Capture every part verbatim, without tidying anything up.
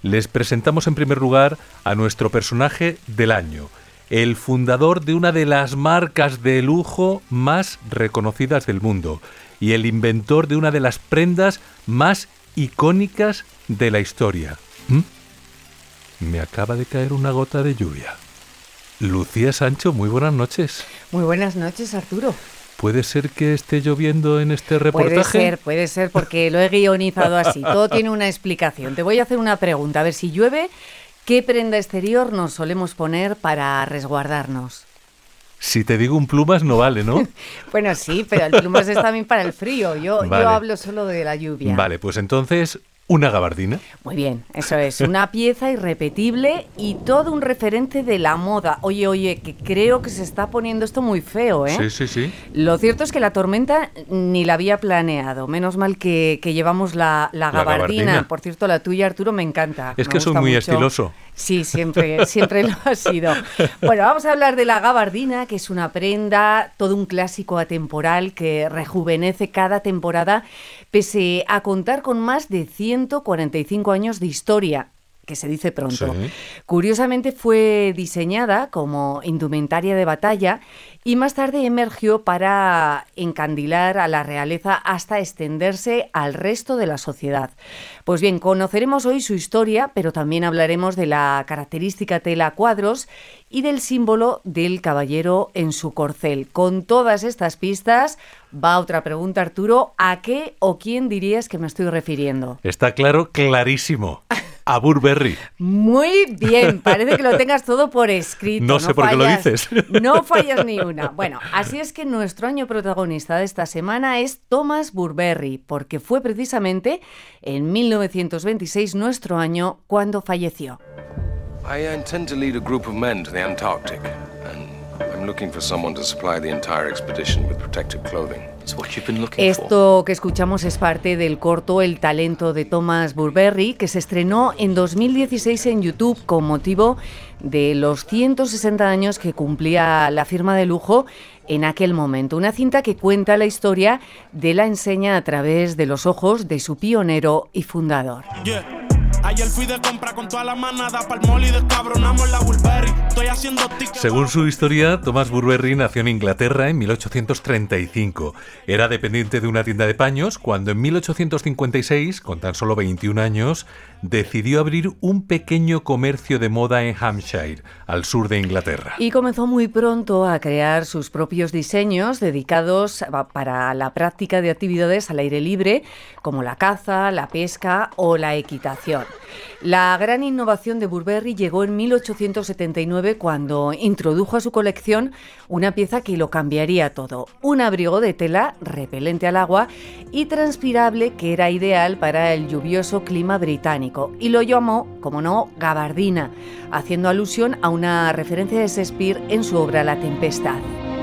les presentamos en primer lugar a nuestro personaje del año, el fundador de una de las marcas de lujo más reconocidas del mundo y el inventor de una de las prendas más icónicas de la historia. ¿Mm? Me acaba de caer una gota de lluvia. Lucía Sancho, muy buenas noches. Muy buenas noches, Arturo. ¿Puede ser que esté lloviendo en este reportaje? Puede ser, puede ser, porque lo he guionizado así. Todo tiene una explicación. Te voy a hacer una pregunta. A ver, si llueve, ¿qué prenda exterior nos solemos poner para resguardarnos? Si te digo un plumas no vale, ¿no? Bueno, sí, pero el plumas es también para el frío. Yo, Vale. yo hablo solo de la lluvia. Vale, pues entonces, una gabardina. Muy bien, eso es. Una pieza irrepetible y todo un referente de la moda. Oye, oye, que creo que se está poniendo esto muy feo, ¿eh? Sí, sí, sí. Lo cierto es que la tormenta ni la había planeado. Menos mal que, que llevamos la, la, La gabardina. gabardina. Por cierto, la tuya, Arturo, me encanta. Es Me que soy gusta muy mucho. estiloso. Sí, siempre, siempre lo ha sido. Bueno, vamos a hablar de la gabardina, que es una prenda, todo un clásico atemporal que rejuvenece cada temporada, pese a contar con más de ciento cuarenta y cinco años de historia, que se dice pronto. Sí. Curiosamente fue diseñada como indumentaria de batalla y más tarde emergió para encandilar a la realeza hasta extenderse al resto de la sociedad. Pues bien, conoceremos hoy su historia, pero también hablaremos de la característica tela a cuadros y del símbolo del caballero en su corcel. Con todas estas pistas, va otra pregunta, Arturo. ¿A qué o quién dirías que me estoy refiriendo? Está claro, clarísimo. A Burberry. Muy bien, parece que lo tengas todo por escrito. No sé por qué lo fallas- dices. No fallas ni una. Bueno, así es que nuestro año protagonista de esta semana es Thomas Burberry, porque fue precisamente en mil novecientos veintiséis nuestro año cuando falleció. I intend to lead a group of men to the Antarctic, and I'm looking for someone to supply the entire expedition with protective clothing. It's what you've been looking for. Esto que escuchamos es parte del corto El talento de Thomas Burberry, que se estrenó en dos mil dieciséis en YouTube con motivo de los ciento sesenta años que cumplía la firma de lujo en aquel momento. Una cinta que cuenta la historia de la enseña a través de los ojos de su pionero y fundador. Yeah. Ayer fui de compra con toda la manada pa'l mall y descabronamos la Burberry. Estoy haciendo tickets. Según su historia, Thomas Burberry nació en Inglaterra en mil ochocientos treinta y cinco. Era dependiente de una tienda de paños cuando en mil ochocientos cincuenta y seis, con tan solo veintiún años, decidió abrir un pequeño comercio de moda en Hampshire, al sur de Inglaterra. Y comenzó muy pronto a crear sus propios diseños dedicados a- para la práctica de actividades al aire libre, como la caza, la pesca o la equitación. La gran innovación de Burberry llegó en mil ochocientos setenta y nueve cuando introdujo a su colección una pieza que lo cambiaría todo. Un abrigo de tela repelente al agua y transpirable que era ideal para el lluvioso clima británico. Y lo llamó, como no, gabardina, haciendo alusión a una referencia de Shakespeare en su obra La Tempestad.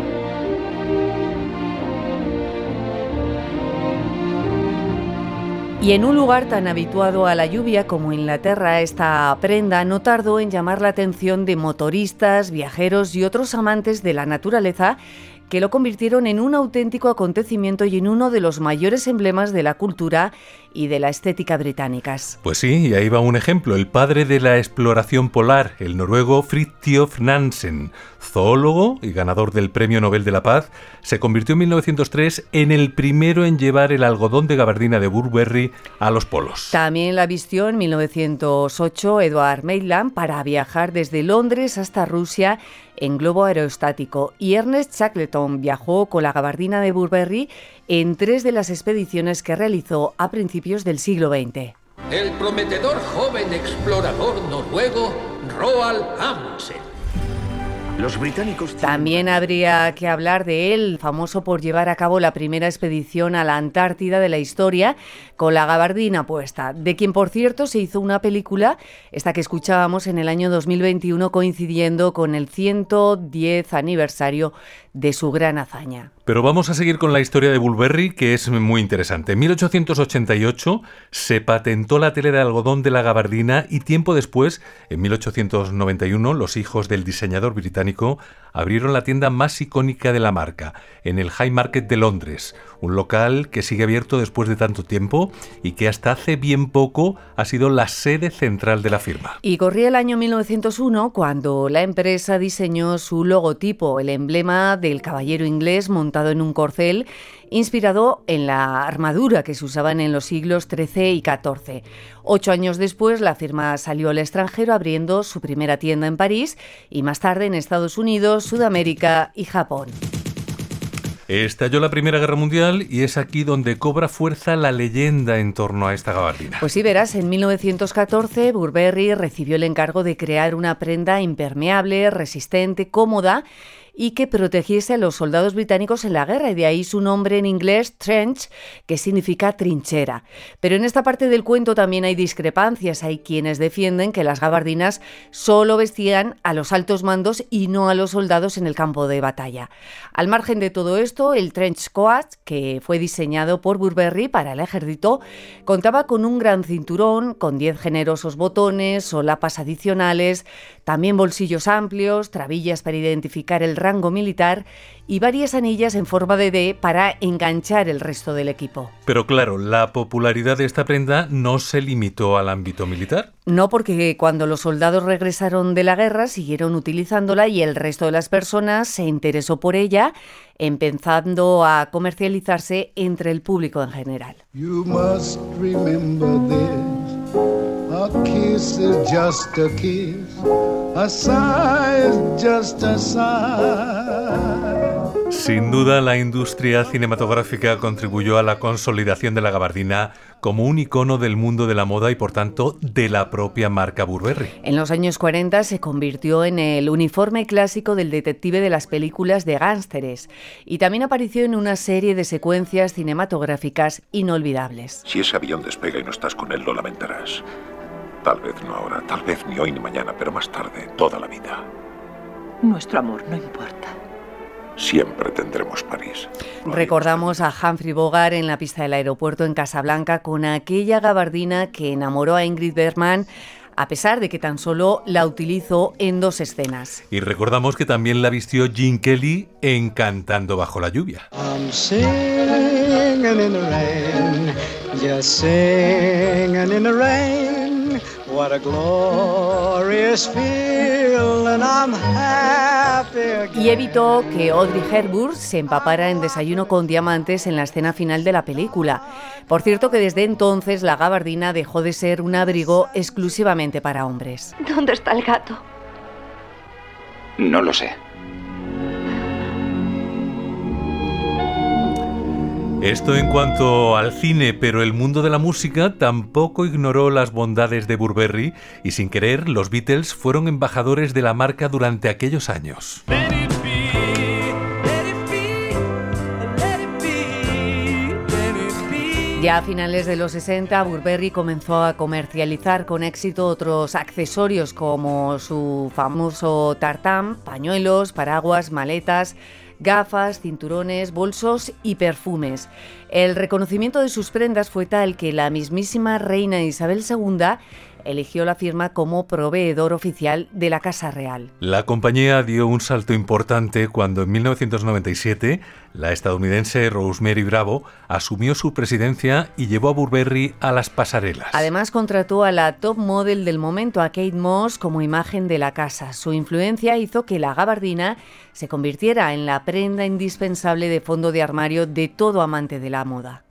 Y en un lugar tan habituado a la lluvia como Inglaterra, esta prenda no tardó en llamar la atención de motoristas, viajeros y otros amantes de la naturaleza que lo convirtieron en un auténtico acontecimiento y en uno de los mayores emblemas de la cultura y de la estética británicas. Pues sí, y ahí va un ejemplo. El padre de la exploración polar, el noruego Fridtjof Nansen, zoólogo y ganador del Premio Nobel de la Paz, se convirtió en mil novecientos tres en el primero en llevar el algodón de gabardina de Burberry a los polos. También la vistió en mil novecientos ocho Edward Maitland para viajar desde Londres hasta Rusia en globo aerostático, y Ernest Shackleton viajó con la gabardina de Burberry en tres de las expediciones que realizó a principios del siglo veinte. El prometedor joven explorador noruego Roald Amundsen. Los británicos... También habría que hablar de él, famoso por llevar a cabo la primera expedición a la Antártida de la historia con la gabardina puesta, de quien, por cierto, se hizo una película, esta que escuchábamos en el año dos mil veintiuno, coincidiendo con el ciento diez aniversario de su gran hazaña. Pero vamos a seguir con la historia de Burberry, que es muy interesante. En mil ochocientos ochenta y ocho se patentó la tela de algodón de la gabardina y tiempo después, en mil ochocientos noventa y uno, los hijos del diseñador británico abrieron la tienda más icónica de la marca, en el High Market de Londres, un local que sigue abierto después de tanto tiempo y que hasta hace bien poco ha sido la sede central de la firma. Y corría el año mil novecientos uno cuando la empresa diseñó su logotipo, el emblema del caballero inglés montado en un corcel, inspirado en la armadura que se usaban en los siglos trece y catorce. Ocho años después, la firma salió al extranjero abriendo su primera tienda en París y más tarde en Estados Unidos, Sudamérica y Japón. Estalló la Primera Guerra Mundial y es aquí donde cobra fuerza la leyenda en torno a esta gabardina. Pues sí, verás, en mil novecientos catorce Burberry recibió el encargo de crear una prenda impermeable, resistente, cómoda y que protegiese a los soldados británicos en la guerra, y de ahí su nombre en inglés, trench, que significa trinchera. Pero en esta parte del cuento también hay discrepancias. Hay quienes defienden que las gabardinas solo vestían a los altos mandos y no a los soldados en el campo de batalla. Al margen de todo esto, el trench coat, que fue diseñado por Burberry para el ejército, contaba con un gran cinturón, con diez generosos botones, solapas adicionales, también bolsillos amplios, trabillas para identificar el rango militar y varias anillas en forma de D para enganchar el resto del equipo. Pero claro, la popularidad de esta prenda no se limitó al ámbito militar. No, porque cuando los soldados regresaron de la guerra siguieron utilizándola y el resto de las personas se interesó por ella, empezando a comercializarse entre el público en general. You must remember this. A kiss is just a kiss. A sigh is just a sigh. Sin duda, la industria cinematográfica contribuyó a la consolidación de la gabardina como un icono del mundo de la moda y, por tanto, de la propia marca Burberry. En los años cuarenta se convirtió en el uniforme clásico del detective de las películas de gángsteres y también apareció en una serie de secuencias cinematográficas inolvidables. Si ese avión despega y no estás con él, lo lamentarás. Tal vez no ahora, tal vez ni hoy ni mañana, pero más tarde, toda la vida. Nuestro amor no importa. Siempre tendremos París. Recordamos a Humphrey Bogart en la pista del aeropuerto en Casablanca con aquella gabardina que enamoró a Ingrid Bergman, a pesar de que tan solo la utilizó en dos escenas. Y recordamos que también la vistió Gene Kelly en Cantando bajo la lluvia. I'm singing in the rain, just singing in the rain. What a glorious feeling, I'm happy again. Y evitó que Audrey Hepburn se empapara en Desayuno con diamantes en la escena final de la película. Por cierto que desde entonces la gabardina dejó de ser un abrigo exclusivamente para hombres. ¿Dónde está el gato? No lo sé. Esto en cuanto al cine, pero el mundo de la música tampoco ignoró las bondades de Burberry y sin querer los Beatles fueron embajadores de la marca durante aquellos años. Ya a finales de los sesenta, Burberry comenzó a comercializar con éxito otros accesorios como su famoso tartán, pañuelos, paraguas, maletas, gafas, cinturones, bolsos y perfumes. El reconocimiento de sus prendas fue tal que la mismísima reina Isabel segunda eligió la firma como proveedor oficial de la Casa Real. La compañía dio un salto importante cuando en mil novecientos noventa y siete la estadounidense Rosemary Bravo asumió su presidencia y llevó a Burberry a las pasarelas. Además contrató a la top model del momento, a Kate Moss, como imagen de la casa. Su influencia hizo que la gabardina se convirtiera en la prenda indispensable de fondo de armario de todo amante de la moda.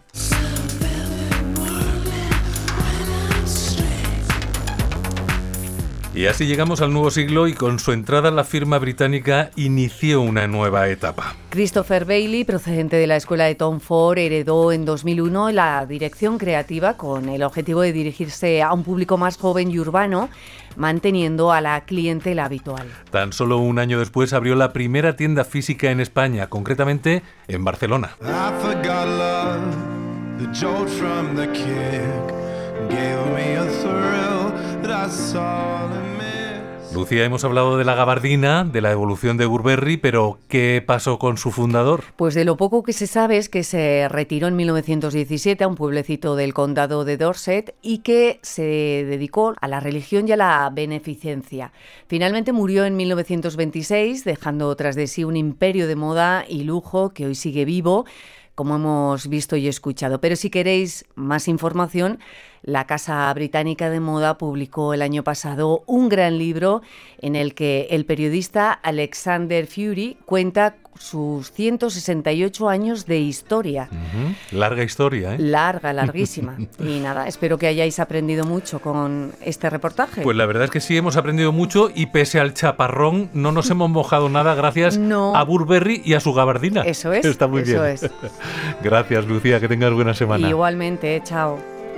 Y así llegamos al nuevo siglo y con su entrada la firma británica inició una nueva etapa. Christopher Bailey, procedente de la escuela de Tom Ford, heredó en dos mil uno la dirección creativa con el objetivo de dirigirse a un público más joven y urbano, manteniendo a la clientela habitual. Tan solo un año después abrió la primera tienda física en España, concretamente en Barcelona. Lucía, hemos hablado de la gabardina, de la evolución de Burberry, pero ¿qué pasó con su fundador? Pues de lo poco que se sabe es que se retiró en mil novecientos diecisiete a un pueblecito del condado de Dorset y que se dedicó a la religión y a la beneficencia. Finalmente murió en mil novecientos veintiséis, dejando tras de sí un imperio de moda y lujo que hoy sigue vivo, como hemos visto y escuchado. Pero si queréis más información, la Casa Británica de Moda publicó el año pasado un gran libro en el que el periodista Alexander Fury cuenta sus ciento sesenta y ocho años de historia. Uh-huh. Larga historia, ¿eh? Larga, larguísima. Y nada, espero que hayáis aprendido mucho con este reportaje. Pues la verdad es que sí, hemos aprendido mucho y pese al chaparrón no nos hemos mojado nada gracias no. a Burberry y a su gabardina. Eso es. Está muy eso bien. Es. Gracias, Lucía, que tengas buena semana. Igualmente, chao.